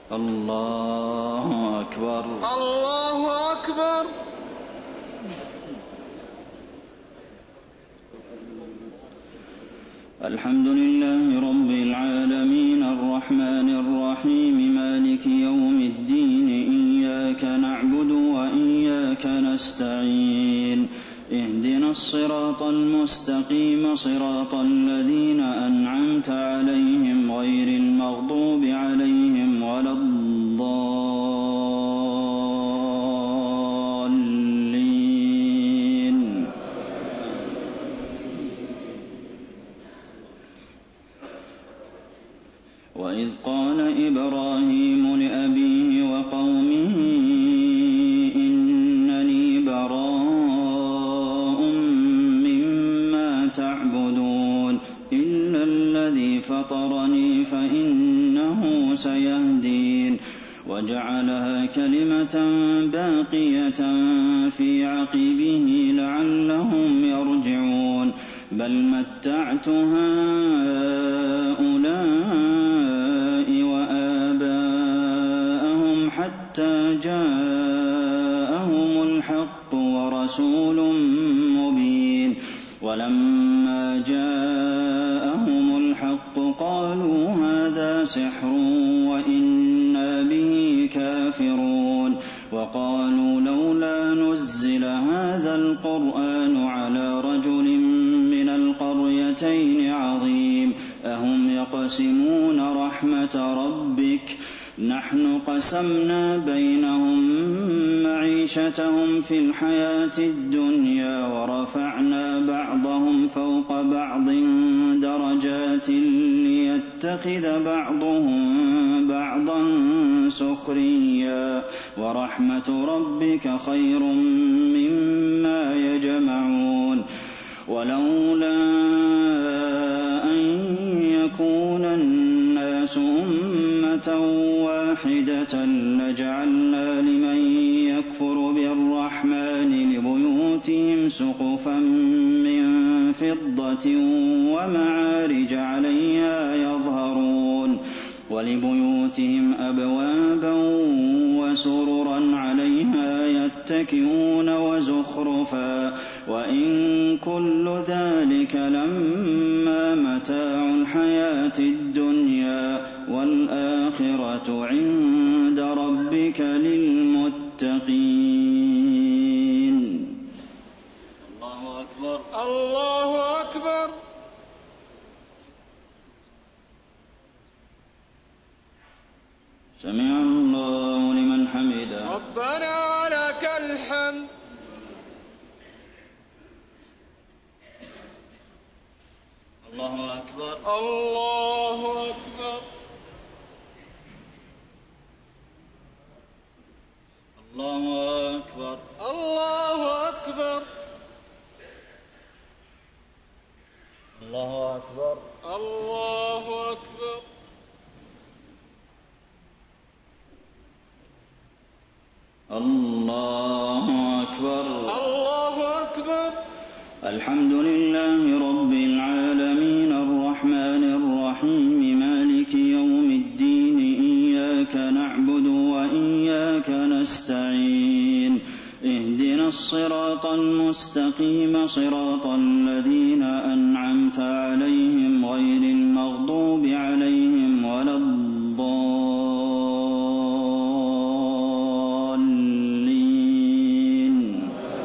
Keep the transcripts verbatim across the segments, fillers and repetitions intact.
الله أكبر. الله أكبر. الحمد لله رب العالمين الرحمن الرحيم مالك يوم الدين إياك نعبد وإياك نستعين اهدنا الصراط المستقيم صراط الذين أنعمت عليهم غير المغضوب عليهم ولا الضالين. وإذ قال إبراهيم لأبيه وقومه إنني براء مما تعبدون إلا الذي فطرني فإنه سيهدين وجعلها كلمة باقية في عقبه لعلهم يرجعون بل متعت هؤلاء وآباءهم حتى جاءهم الحق ورسول مبين ولما جاءهم الحق قالوا هذا سحر وإنا به كافرون وقالوا لولا نزل هذا القرآن على رجل من القريتين عظيم أهم يقسمون رحمة ربك نحن قسمنا بينهم معيشتهم في الحياة الدنيا ورفعنا بعضهم فوق بعض درجات ليتخذ بعضهم بعضا سخريا ورحمة ربك خير مما يجمعون ولولا أن يكون الناس أمة واحدة لجعلنا لمن يكفر بالرحمن لبيوتهم سقفا من فضة ومعارج عليها يظهرون ولبيوتهم أبوابا وسررا عليها يتكئون وزخرفا وإن كل ذلك لما متاع الحياة الدنيا والآخرة عند ربك للمتقين. الله أكبر. الله أكبر. سمع الله لمن حمده. ربنا ولك الحمد. الله أكبر. الله أكبر. الله أكبر. الله أكبر. الله أكبر. الله أكبر. الله أكبر. الله أكبر. الحمد لله رب العالمين الرحمن الرحيم مالك يوم الدين إياك نعبد وإياك نستعين اهدنا الصراط المستقيم صراط الذين أنعمت عليهم غير المغضوب عليهم ولا الضالين.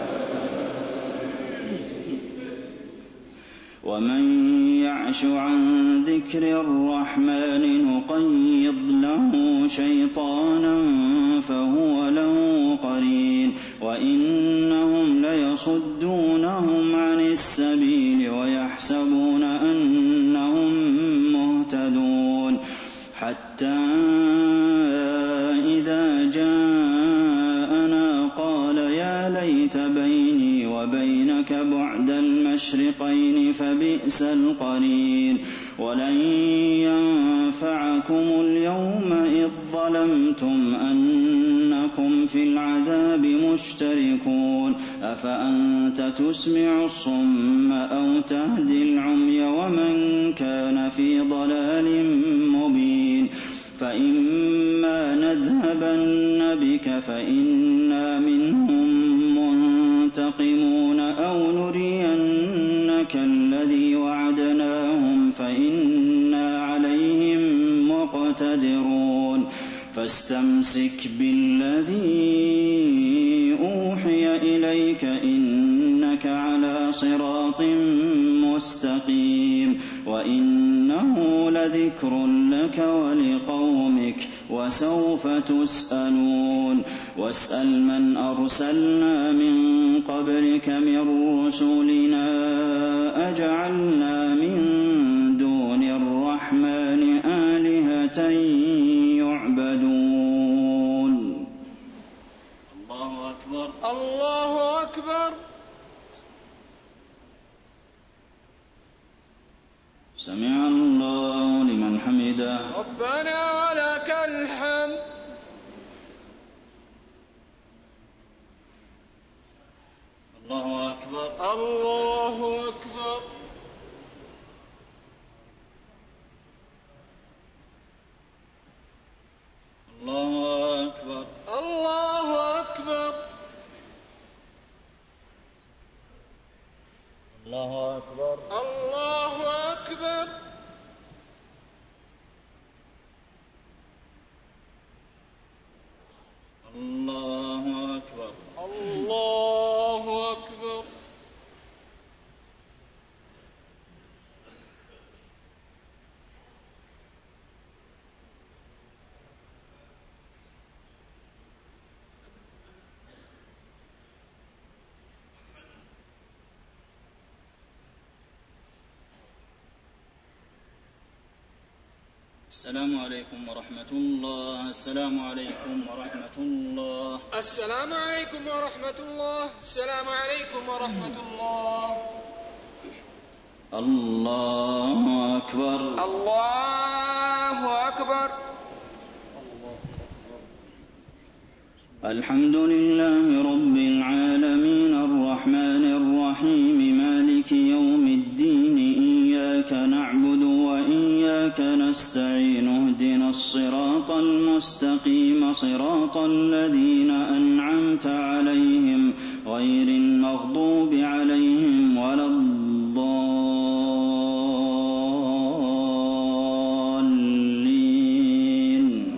ومن يعش عن ذكر الرحمن نقيض له شيطانا فهو له قرين وإنهم ليصدونهم عن السبيل ويحسبون أنهم مهتدون حتى إذا جاءنا قال يا ليت بيني وبينك بعد المشرقين فبئس القرين ولن ينفعكم اليوم إذ ظلمتم أنكم في العذاب مشتركون أفأنت تسمع الصم أو تهدي العمي ومن كان في ضلال مبين فإما نذهبن بك فإنا منهم منتقمون أو نرينك الذي وعدناهم فإنا عليهم مقتدرون فاستمسك بالذي أوحي إليك إنك على صراط مستقيم وإنه لذكر لك ولقومك وسوف تسألون واسأل من أرسلنا من قبلك من رسلنا أجعلنا من دون الرحمن آلهة يعبدون. الله أكبر. الله أكبر. سمع الله لمن حمده. ربنا ولك الحمد. الله أكبر. الله أكبر. الله أكبر. الله أكبر. الله أكبر. الله أكبر. الله أكبر. الله أكبر. السلام عليكم ورحمة الله. السلام عليكم ورحمة الله. السلام عليكم ورحمة الله. السلام عليكم ورحمة الله. الله أكبر. الله أكبر. الحمد لله رب العالمين الرحمن الرحيم مالك يوم الدين إياك نعبد وإياك نستعين اهدنا الصراط المستقيم صراط الذين أنعمت عليهم غير المغضوب عليهم ولا الضالين.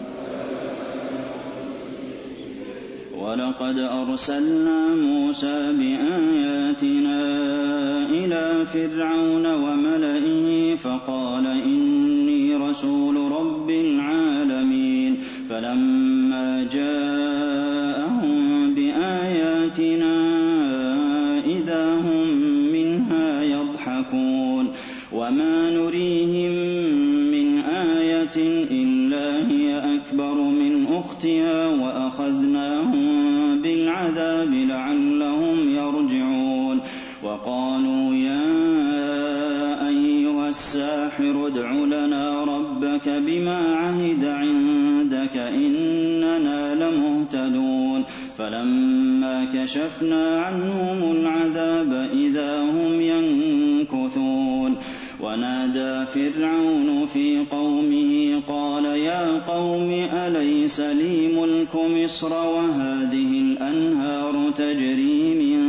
ولقد أرسلنا موسى بآياتنا إلى فرعون وملئه فقال إني رسول رب العالمين فلما جاءهم بآياتنا إذا هم منها يضحكون وما نريهم من آية إلا هي أكبر من أختها وأخذناهم بالعذاب لعلهم يرجعون. وقالوا يا أيها الساحر ادع لنا ربك بما عهد عندك إننا لمهتدون. فلما كشفنا عنهم العذاب إذا هم ينكثون. ونادى فرعون في قومه قال يا قوم أليس لي ملك مصر وهذه الأنهار تجري من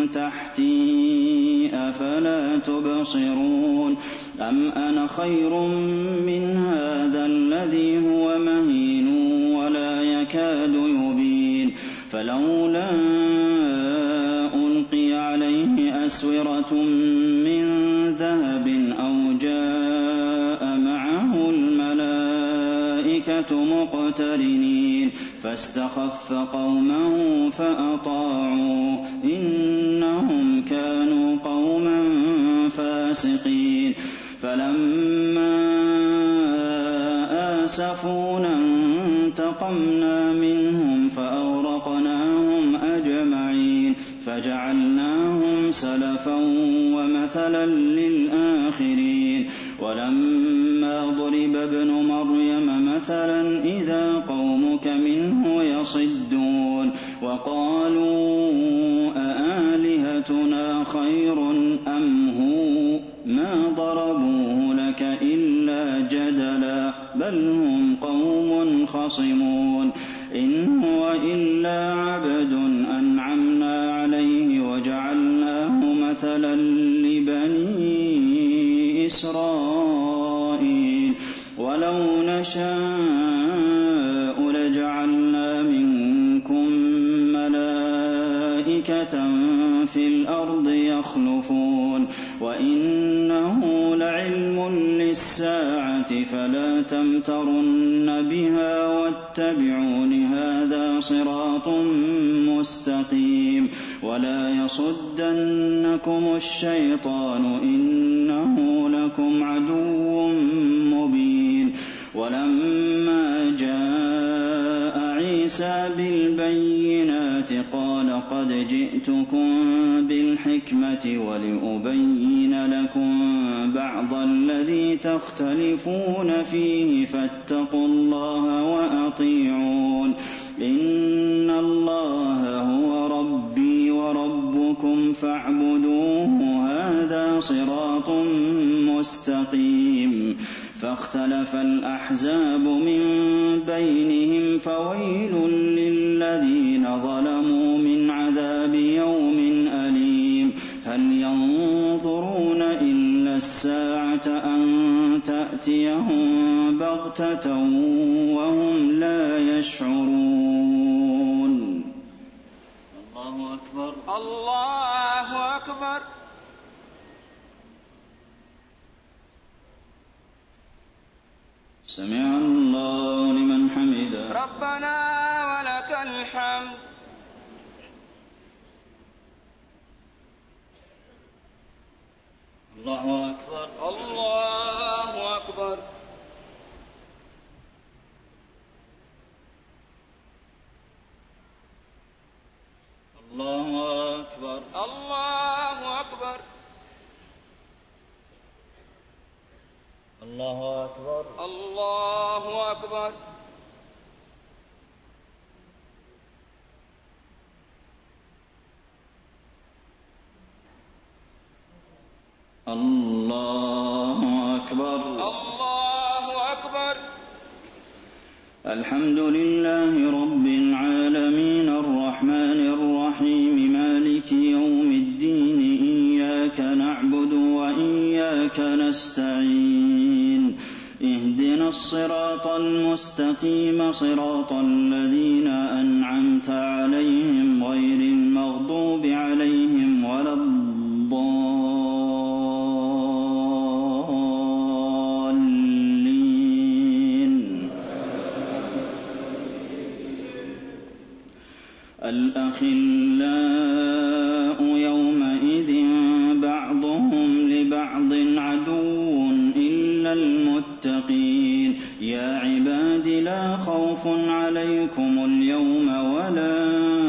تحتي أفلا تبصرون أم أنا خير من هذا الذي هو مهين ولا يكاد يبين فلولا ألقي عليه أسورة من ذهب أو جاء معه الملائكة مقترنين فاستخف قومه فأطاعوه إنهم كانوا قوما فاسقين. فلما آسفونا انتقمنا منهم فأغرقناهم أجمعين فجعلناهم سلفا ومثلا للآخرين. ولما ضرب ابن مريم مثلا إذا قومك منه يصدون وقالوا أآلهتنا خير أم هو ما ضربوه لك إلا جدلا بل بل هم قوم خصمون إن هو إلا عبد أنعمنا عليه وجعلناه مثلا لبني إسرائيل ولو نشاء لجعلنا منكم ملائكة في الأرض يخلفون وإنه لعلم للساعة فلا تمترن بها واتبعون هذا صراط مستقيم ولا يصدنكم الشيطان إنه لكم عدو مبين ولما جاء عيسى بالبينات قال قد جئتكم بالحكمة ولأبين لكم بعض الذي تختلفون فيه فاتقوا الله وأطيعون إن الله هو ربي وربكم فاعبدوه هذا صراط مستقيم فاختلف الأحزاب من بينهم فويل للذين ظلموا من عذاب يوم أليم هل ينظرون إلا الساعة أن تأتيهم بغتة وهم لا يشعرون الله أكبر الله أكبر سمع الله لمن حمده ربنا ولك الحمد الله أكبر الله أكبر الله أكبر الله أكبر الله أكبر الله أكبر الله أكبر الله أكبر الحمد لله رب العالمين الرحمن الرحيم مالك يوم الدين إياك نعبد وإياك نستعين اهدنا الصراط المستقيم صراط الذين أنعمت عليهم غير المغضوب عليهم ولا الضالين الأخلاء يومئذ بعضهم لبعض عدو إلا المتقين يا عباد لا خوف عليكم اليوم ولا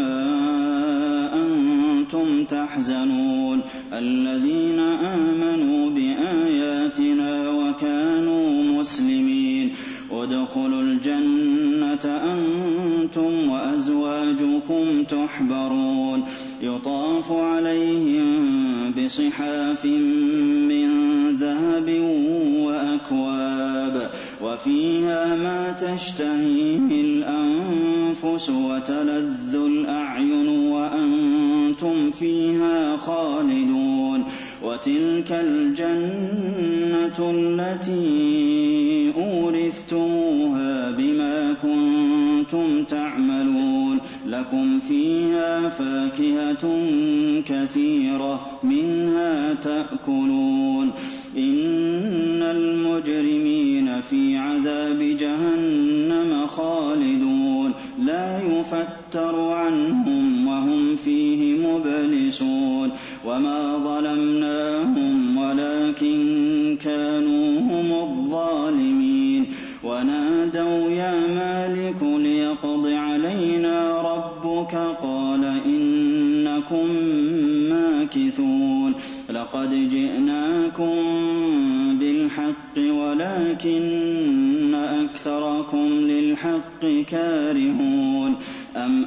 أنتم تحزنون الذين آمنوا بآياتنا وكانوا مسلمين ادخلوا الجنة أنتم وأزواجكم تحبرون يطاف عليهم بصحاف من ذهب وأكواب وفيها ما تشتهيه الأنفس وتلذ الأعين وأنتم فيها خالدون وتلك الجنة التي أورثتموها بما كنتم تعملون لكم فيها فاكهة كثيرة منها تأكلون إن المجرمين في عذاب جهنم خالدون لا يفتر عنهم وهم فيه مبلسون وما ظلمناهم ولكن كانوا هم الظالمين ونادوا يا مالك ليقض علينا ربك قال إنكم ماكثون لقد جئناكم بالحق ولكن أكثركم للحق كارهون أم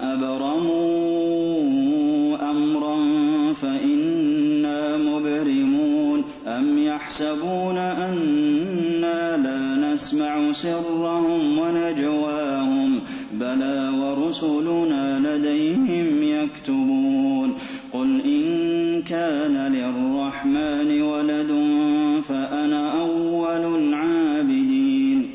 أبرموا أمرا فإنا مبرمون أم يحسنون يحسبون أنا لا نسمع سرهم ونجواهم بلى ورسلنا لديهم يكتبون قل إن كان للرحمن ولد فأنا أول العابدين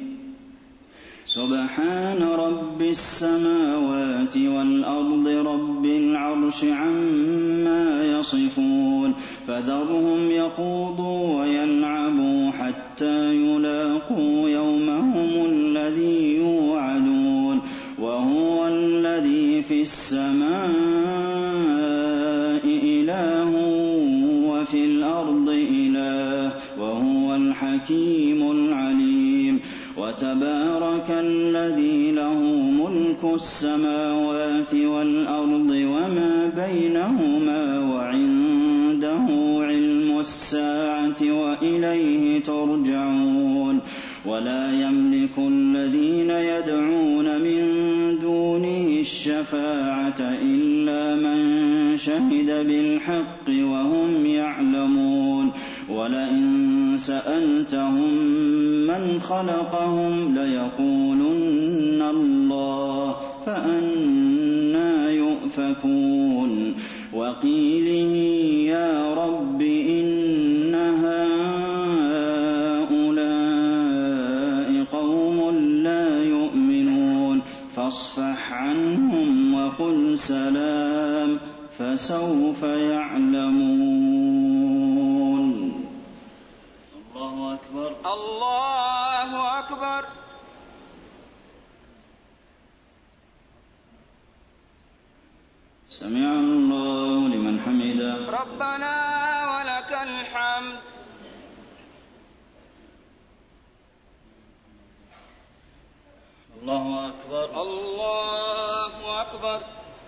سبحان رب السماوات والأرض رب العرش عما يصفون فذرهم يخوضوا ويلعبوا حتى يلاقوا يومهم الذي يوعدون وهو الذي في السماء إله وفي الأرض إله وهو الحكيم العليم وتبارك الذي له ملك السماوات والأرض وما بينهما وعنده علم الساعة وإليه ترجعون ولا يملك الذين يدعون من دونه الشفاعة إلا من شهد بالحق وهم يعلمون ولئن سألتهم من خلقهم ليقولن الله فأنى يؤفكون وقيله يا رب إن هؤلاء قوم لا يؤمنون فاصفح عنهم وقل سلام فسوف يعلمون الله أكبر الله أكبر سمع الله لمن حمده ربنا ولك الحمد الله أكبر الله أكبر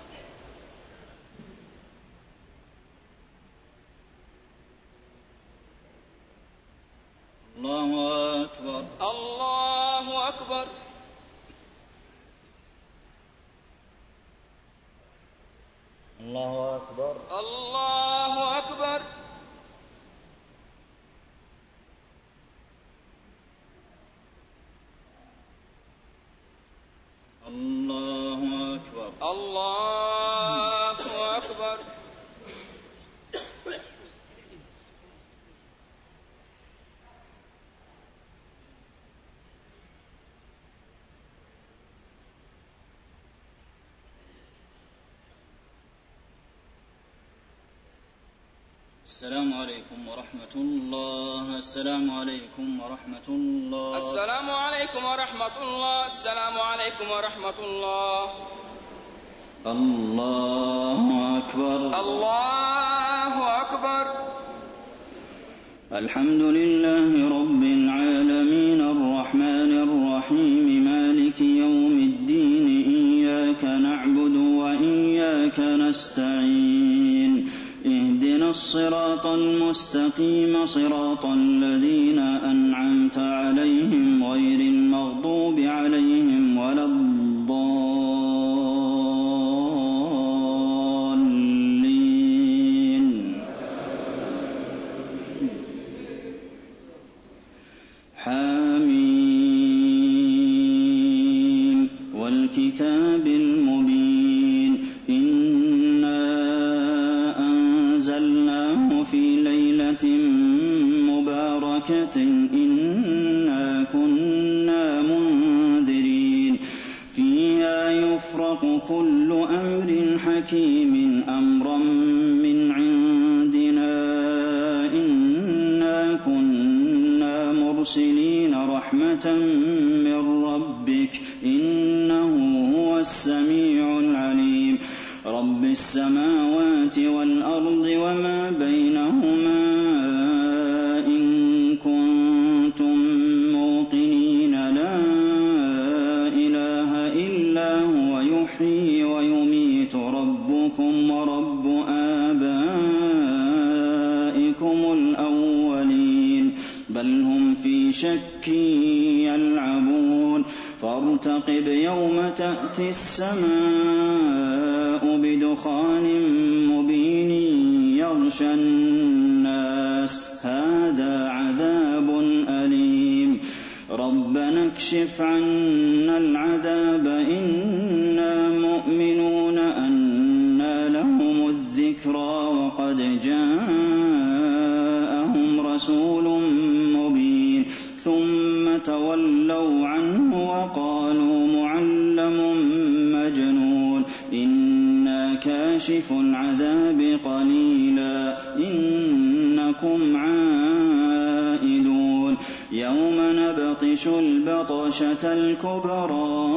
الله أكبر الله أكبر الله أكبر الله أكبر الله أكبر الله أكبر السلام عليكم ورحمة الله السلام عليكم ورحمة الله السلام عليكم ورحمة الله السلام عليكم ورحمة الله الله أكبر الله أكبر الحمد لله رب العالمين الرحمن الرحيم مالك يوم الدين إياك نعبد وإياك نستعين اهدنا الصراط المستقيم صراط الذين أنعمت عليهم غير المغضوب عليهم ولا الضالين حميم والكتاب المبين إنا أنزلناه في ليلة مباركة إنا كنا منذرين فيها يفرق كل أمر حكيم أمرا من عندنا إنا كنا مرسلين رحمة من ربك إنه هو السميع العليم رب السماوات والأرض وما بينهما إن كنتم موقنين لا إله إلا هو يحيي ويميت ربكم ورب آبائكم الأولين بل هم في شك يلعبون فارتقب يوم تأتي السماء بدخان مبين يغشى الناس هذا عذاب اكشف عنا العذاب إنا مؤمنون أنى لهم الذكرى وقد جاءهم رسول مبين ثم تولوا عنه وقالوا معلم مجنون إنا كاشف العذاب قليلا إنكم عائدون يوم نبطش البطشة الكبرى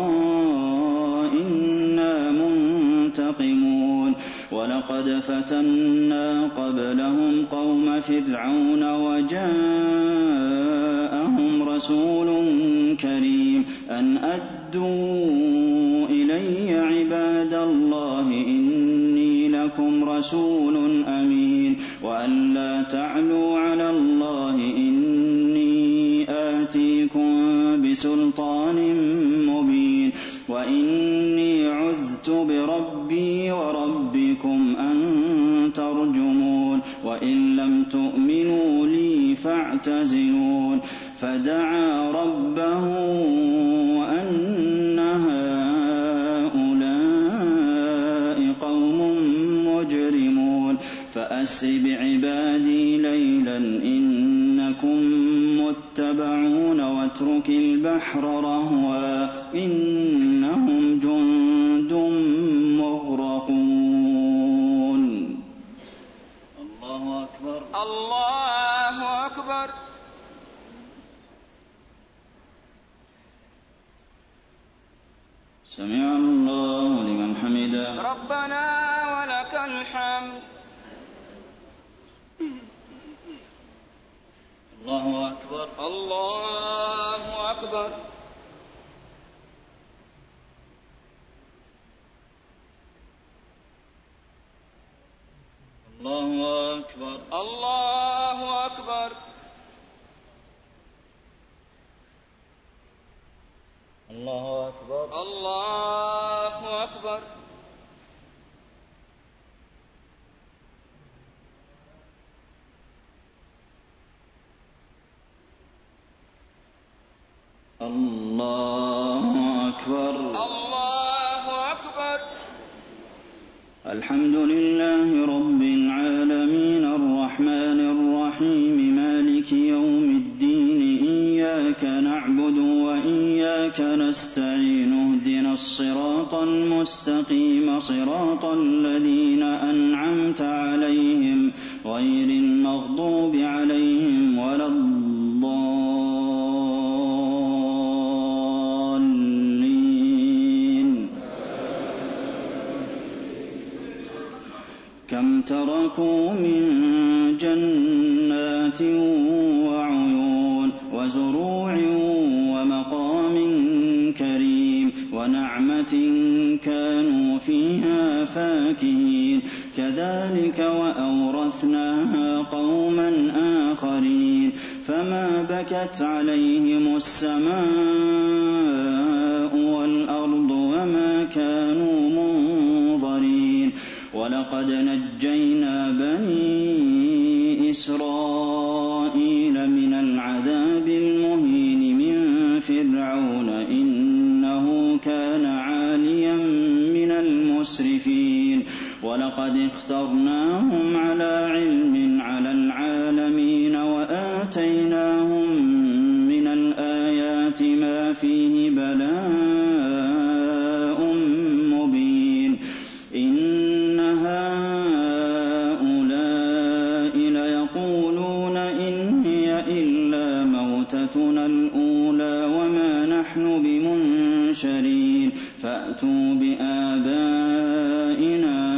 إنا منتقمون ولقد فتنا قبلهم قوم فرعون وجاءهم رسول كريم أن أدوا إلي عباد الله إني لكم رسول أمين وأن لا تعلوا على الله إني آتيكم بسلطان مبين وإني عذت بربي وربكم أن ترجمون وإن لم تؤمنوا لي فاعتزلون فدعا ربه أن هؤلاء قوم مجرمون فأسر بعبادي ليلا إنكم متبعون واترك البحر رهوا إنهم جند مغرقون. الله أكبر. الله أكبر. سمع الله لمن حمده. ربنا ولك الحمد. الله أكبر. الله أكبر. الله أكبر. الله أكبر. الله أكبر. الله أكبر. الله أكبر. الله أكبر. الحمد لله رب العالمين الرحمن الرحيم مالك يوم الدين إياك نعبد وإياك نستعين اهدنا الصراط المستقيم صراط الذين أنعمت عليهم غير المغضوب عليهم ولا الضالين. كم تركوا من جنات وعيون وزروع ومقام كريم ونعمة كانوا فيها فاكهين كذلك وأورثناها قوما آخرين فما بكت عليهم السماء والأرض وما كانوا منظرين ولقد نجينا بني إسرائيل من العذاب المهين من فرعون إنه كان عاليا من المسرفين ولقد اخترناهم على علم على العالمين وآتيناهم من الآيات ما فيه بلاء مبين إن هؤلاء ليقولون إن هي إلا موتتنا الأولى وما نحن بمنشرين فأتوا بآبائنا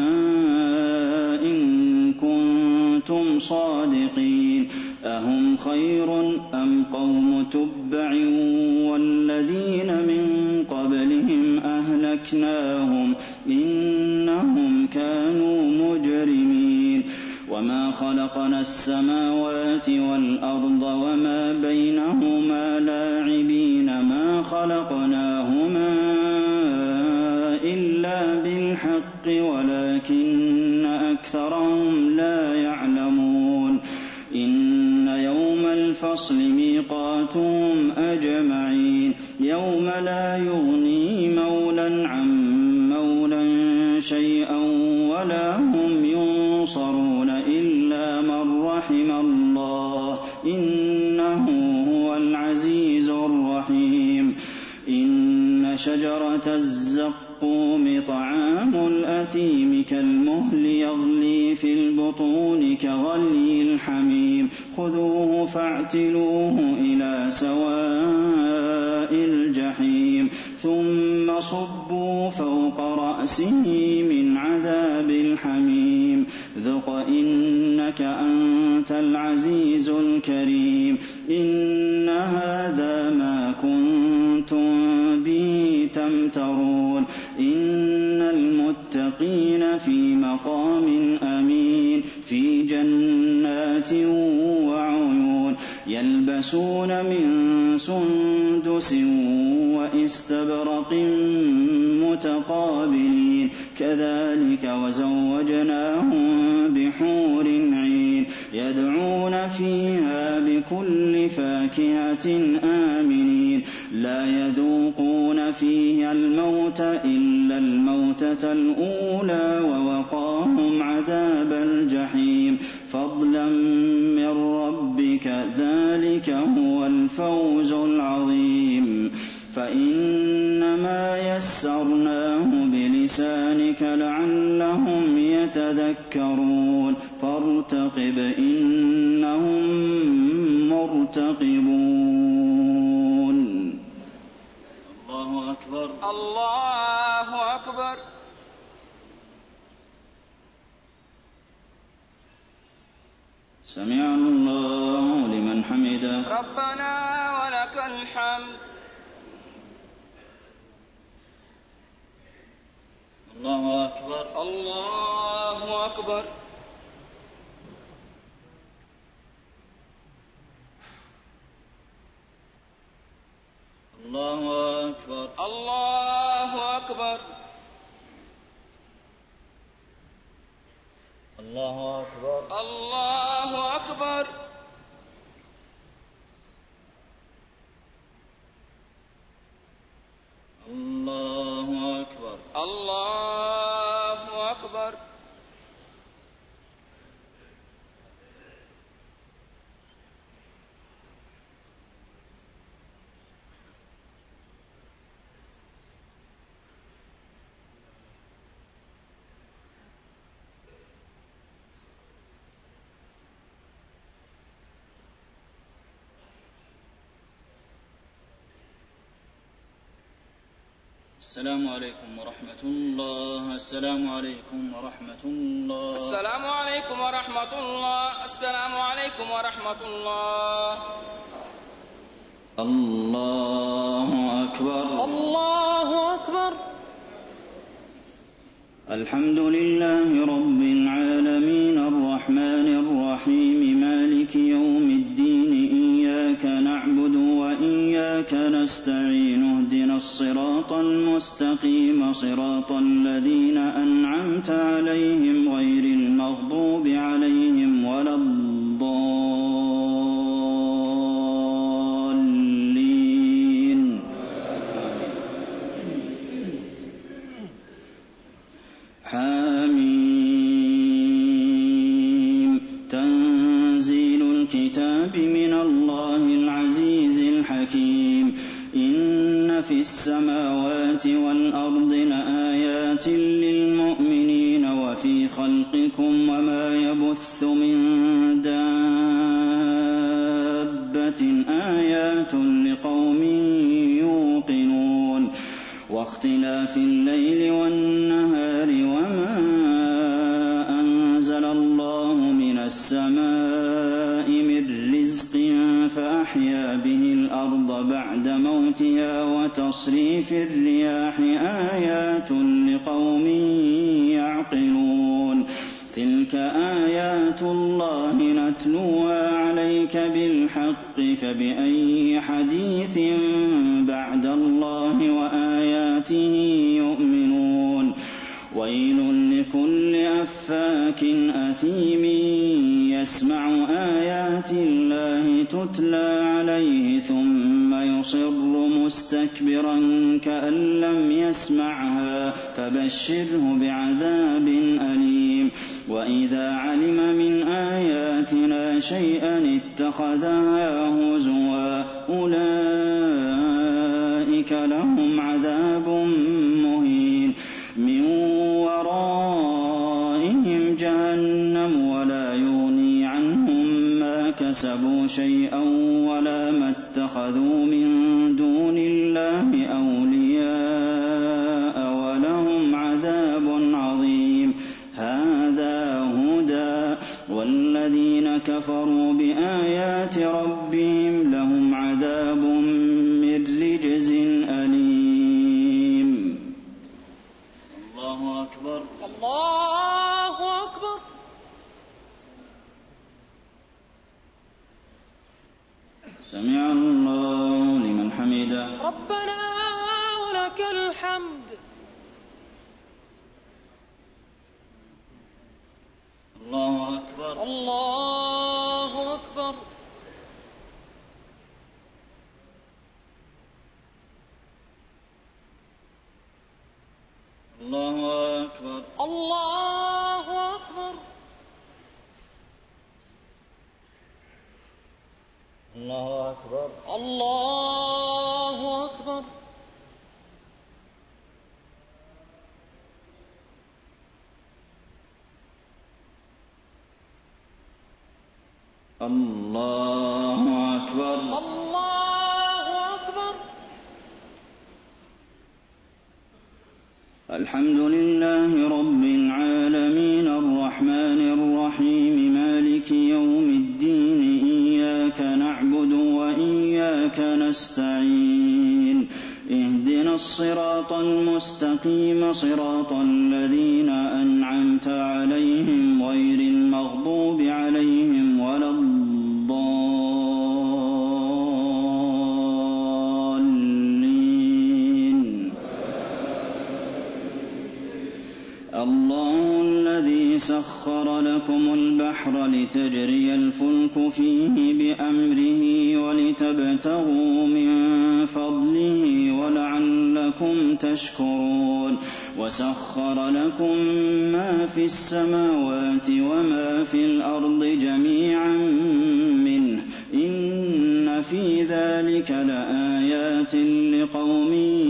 إن كنتم صادقين أهم خير أم قوم تبع والذين من قبلهم أهلكناهم إنهم كانوا مجرمين وما خلقنا السماوات والأرض وما بينهما لاعبين ما خلقناهما إلا بالحق ولكن أكثرهم لا يعلمون إن يوم الفصل ميقاتهم أجمعين يوم لا يغني مولى عن مولى شيئا ولا هم ينصرون إلا من رحم الله إنه هو العزيز الرحيم إن شجرة الزقوم طعام الأثيم كالمهل يغلي في البطون كغلي الحميم خذوه فاعتلوه إلى سواء الجحيم ثم صبوا فوق رأسه من عذاب الحميم ذق إنك أنت العزيز الكريم إن هذا ما كنتم به تمترون إن المتقين في مقام أمين في جنات وعيون يلبسون من سندس وإستبرق متقابلين كذلك وزوجناهم بحور عين يدعون فيها بكل فاكهة آمنين لا يذوقون فيها الموت إلا الموتة الأولى ووقاهم عذاب الجحيم فضلا من ربك ذلك هو الفوز العظيم فإنما يسرناه بلسانك لعلهم يتذكرون فارتقب إنهم مرتقبون الله أكبر الله أكبر سمع الله لمن حمده ربنا ولك الحمد الله أكبر الله أكبر الله أكبر الله أكبر الله أكبر الله أكبر الله أكبر الله أكبر السلام عليكم ورحمة الله السلام عليكم ورحمة الله السلام عليكم ورحمة الله السلام عليكم ورحمة الله الله أكبر الله أكبر الحمد لله رب العالمين الرحمن الرحيم مالك يوم الدين إياك نعبد وإياك نستعين اهدنا الصراط المستقيم صراط الذين أنعمت عليهم غير المغضوب عليهم ولا الضالين حميم تنزيل الكتاب من الله العزيز الحكيم إن في السماوات والأرض لآيات للمؤمنين وفي خلقكم وما يبث من دابة آيات لقوم يوقنون واختلاف الليل والنهار وما أنزل الله من السماء من رزق فأحيا به الأرض بعد موتها وتصريف الرياح آيات لقوم يعقلون تلك آيات الله نتلوها عليك بالحق فبأي حديث بعد الله وآياته يؤمنون ويل لكل أفاك أثيم يسمع آيات الله تتلى عليه ثم يصر مستكبرا كأن لم يسمعها فبشره بعذاب أليم وإذا علم من آياتنا شيئا اتخذها هزوا أولئك لهم عذاب مهين من ورائهم جهنم ولا يغني عنهم ما كسبوا شيئا ولا ما اتخذوا من دون الله أولياء ولهم عذاب عظيم هذا هدى والذين كفروا بآيات ربهم لهم عذاب من رجز أليم. الله أكبر. الله أكبر. سمع الله لمن حمده. ربنا ولك الحمد. الله أكبر. الله أكبر. الله أكبر. الله أكبر. الله أكبر. الله أكبر. الله أكبر. الله أكبر. الحمد لله رب العالمين الرحمن الرحيم مالك يوم الدين إياك نعبد وإياك نستعين اهدنا الصراط المستقيم صراط الذين أنعمت عليهم غير المغضوب عليهم ولا الضالين. الله الذي سخر لكم البحر لتجري الفلك فيه بأمره ولتبتغوا من فضله ولعلكم تشكرون وسخر لكم ما في السماوات وما في الأرض جميعا منه إن في ذلك لآيات لقوم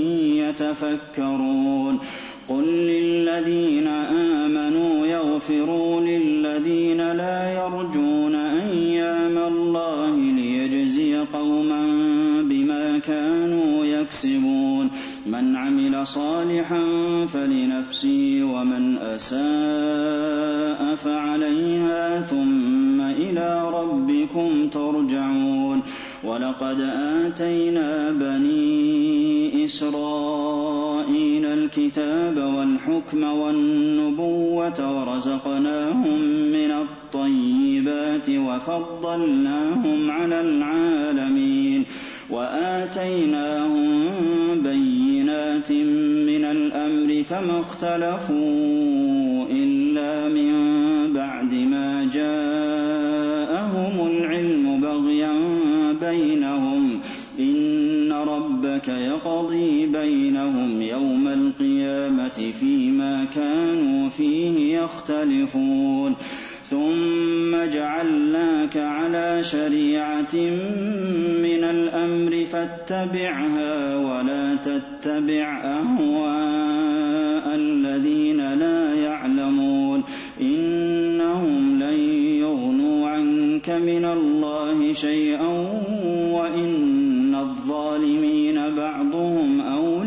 يتفكرون قل للذين آمنوا يغفروا للذين لا يرجون أيام الله ليجزي قوما بما كانوا يكسبون من عمل صالحا فلنفسه ومن أساء فعليها ثم إلى ربكم ترجعون ولقد آتينا بني إسرائيل الكتاب والحكم والنبوة ورزقناهم من الطيبات وفضلناهم على العالمين وآتيناهم بينات من الأمر فما اختلفوا إلا من بعد ما جاءهم العلم بغيا بينهم إن ربك يقضي بينهم يوم القيامة فيما كانوا فيه يختلفون ثم جعلناك على شريعة من الأمر فاتبعها ولا تتبع أهواء الذين لا يعلمون إنهم لن يغنوا عنك من الله شيئا وإن الظالمين بعضهم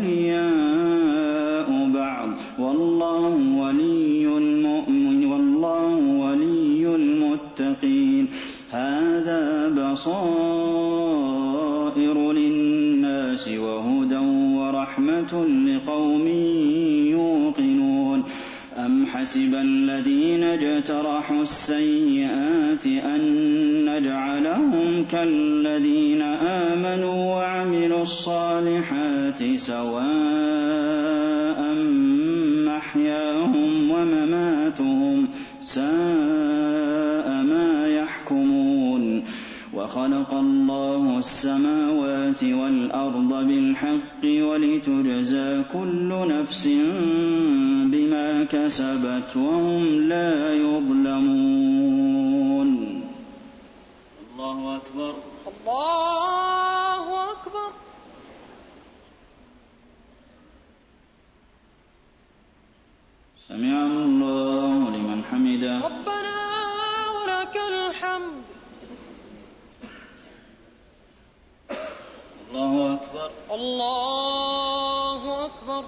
أولياء بعض والله ولي المؤمن والله ولي المتقين هذا بصائر للناس وهدى ورحمة لقوم يوقنون أَمْ حَسِبَ الَّذِينَ اجْتَرَحُوا السَّيِّئَاتِ أَن نَّجْعَلَهُمْ كَالَّذِينَ آمَنُوا وَعَمِلُوا الصَّالِحَاتِ سَوَاءً مَّحْيَاهُمْ وَمَمَاتُهُمْ ۚ سَاءَ مَا يَحْكُمُونَ وَخَلَقَ اللَّهُ السَّمَاوَاتِ وَالْأَرْضَ بِالْحَقِّ وَلِتُجْزَىٰ كُلُّ نَفْسٍ بِمَا كَسَبَتْ وَهُمْ لَا يُظْلَمُونَ. الله أكبر. الله أكبر. سمع الله لمن حمده. ربنا ولك الحمد. الله أكبر. الله أكبر.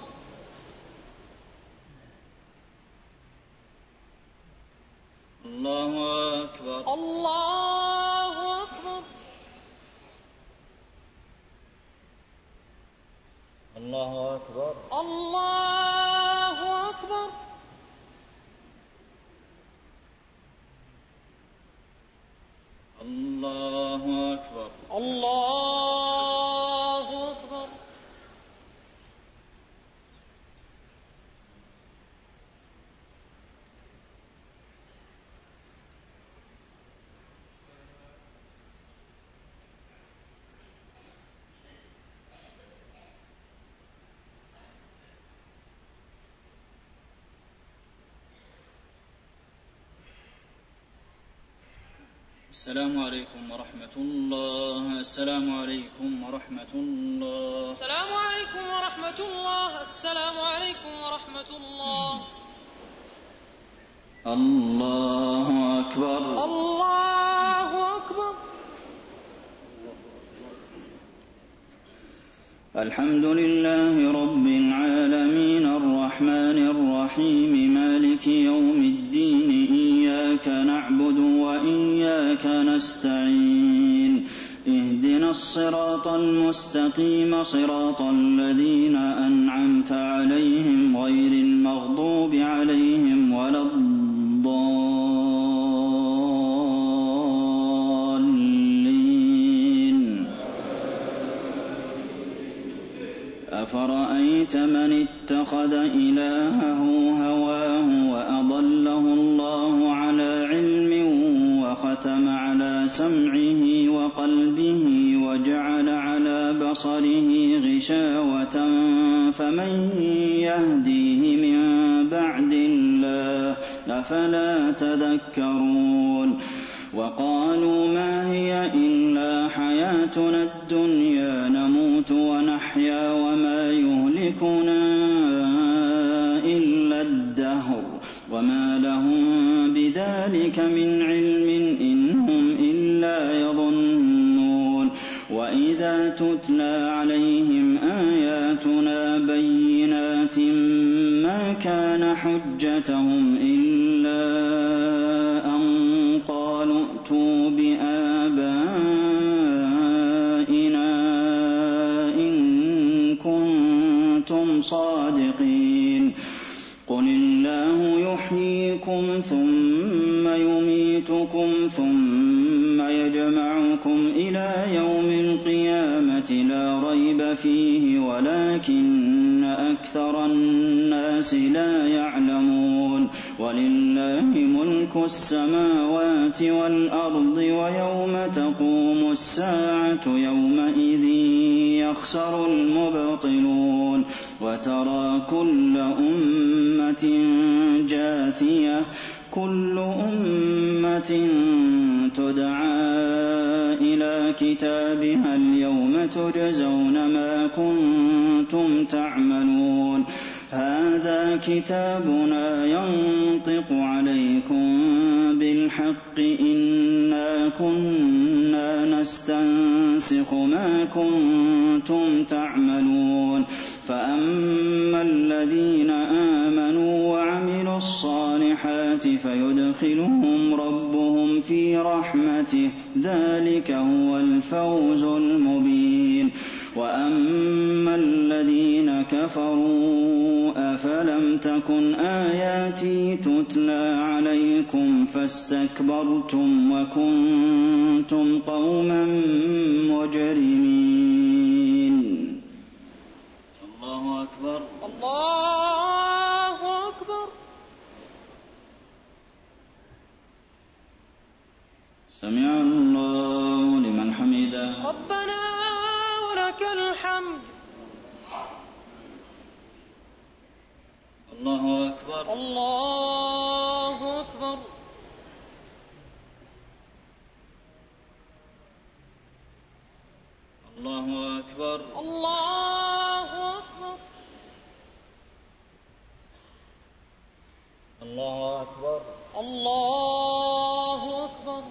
الله أكبر. الله أكبر. الله أكبر. الله أكبر. الله أكبر. الله أكبر. السلام عليكم ورحمة الله. السلام عليكم ورحمة الله. السلام عليكم ورحمة الله. السلام عليكم ورحمة الله. الله أكبر. الله أكبر. الحمد لله رب العالمين الرحمن الرحيم مالك يوم الدين إياك نعبد وإياك نستعين اهدنا الصراط المستقيم صراط الذين أنعمت عليهم غير المغضوب عليهم ولا الضالين. أفرأيت من اتخذ إلهه هواه وأضله الله على علم وختم على سمعه وقلبه وجعل على بصره غشاوة فمن يهديه من بعد الله أفلا تذكرون. وقالوا ما هي إلا حياتنا الدنيا نموت ونحيا وما يهلكنا إلا الدهر وما لهم بذلك من علم إن هم إلا يظنون. وإذا تتلى عليهم آياتنا بينات ما كان حجتهم إلا أن قالوا ائتوا بآبائنا إن كنتم صادقين. قل الله يحييكم ثم يميتكم ثم يجمعكم إلى يوم القيامة لا ريب فيه ولكن أكثر الناس لا يعلمون. ولله ملك السماوات والأرض ويوم تقوم الساعة يومئذ يخسر المبطلون. وترى كل أمة جاثية كل أمة تدعى إلى كتابها اليوم تجزون ما كنتم تعملون. هذا كتابنا ينطق عليكم بالحق إنا كنا نستنسخ ما كنتم تعملون. فأما الذين آمنوا وعملوا الصالحات فيدخلهم ربهم في رحمته ذلك هو الفوز المبين. وأما الذين كفروا أفلم تكن آياتي تتلى عليكم فاستكبرتم وكنتم قوما مجرمين. الله أكبر. الله أكبر. سمع الله لمن حمده. ربنا ولك الحمد. الله أكبر. الله أكبر. الله أكبر. الله أكبر. الله أكبر. الله أكبر.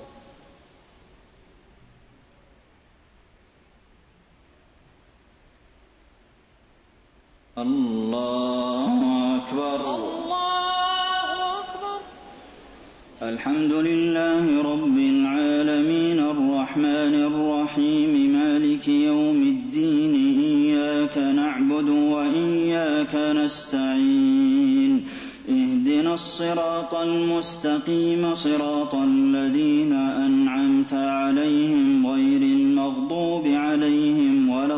الله أكبر. الله أكبر. الحمد لله رب العالمين الرحمن الرحيم مالك يوم الدين إياك نعبد وإياك نستعين اهدنا الصراط المستقيم صراط الذين أنعمت عليهم غير المغضوب عليهم ولا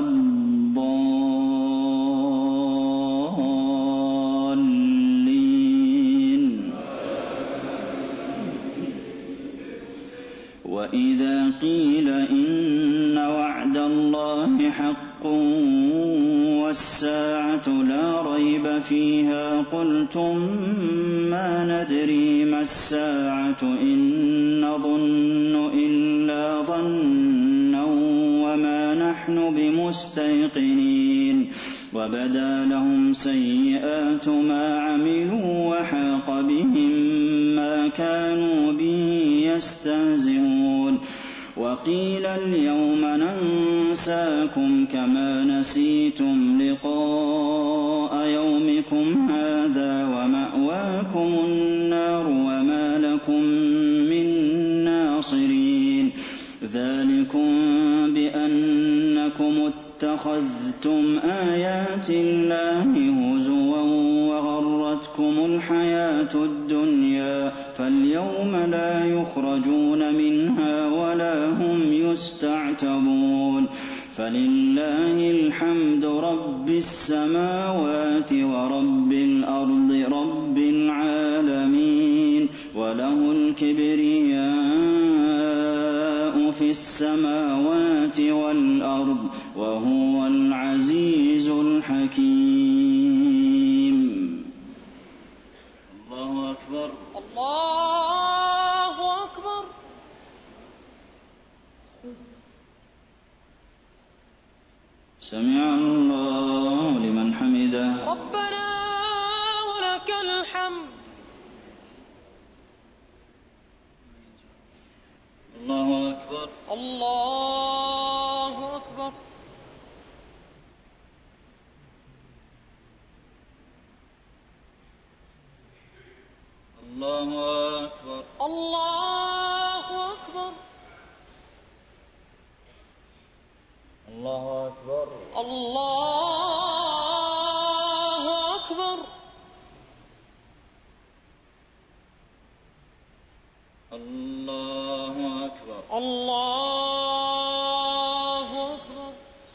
الضالين. وإذا قيل إن وعد الله حق والساعة لا ريب فيها قلتم ما ندري ما الساعة إن نظن إلا ظنا وما نحن بمستيقنين وبدا لهم سيئات ما عملوا وحاق بهم ما كانوا به يستهزئون. وقيل اليوم ننساكم كما نسيتم لقاء يومكم هذا ومأواكم النار وما لكم من ناصرين. ذلكم بأنكم اتخذتم آيات الله هزوا وغرتكم الحياة الدنيا فاليوم لا يخرجون منها ولا هم يستعتبون. فلله الحمد رب السماوات ورب الأرض رب العالمين وله الكبرياء في السماوات والأرض وهو العزيز الحكيم. الله أكبر. الله أكبر. سمع الله لمن حمده. ربنا ولك الحمد. الله أكبر. الله أكبر. الله أكبر. الله أكبر. الله أكبر. الله أكبر. الله أكبر. الله أكبر.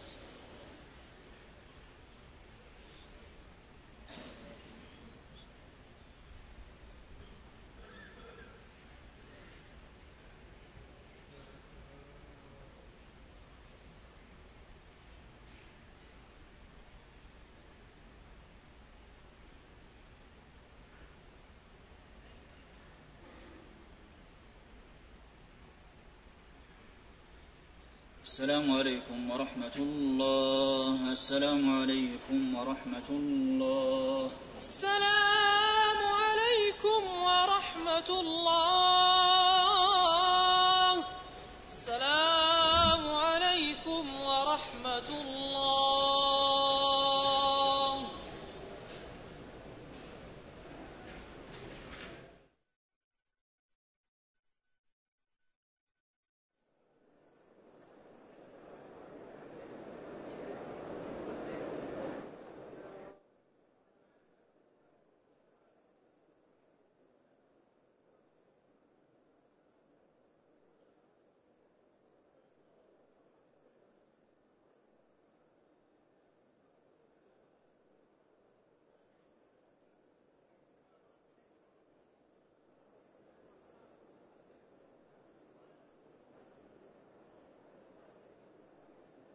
السلام عليكم ورحمة الله. السلام عليكم ورحمة الله. السلام عليكم ورحمة الله.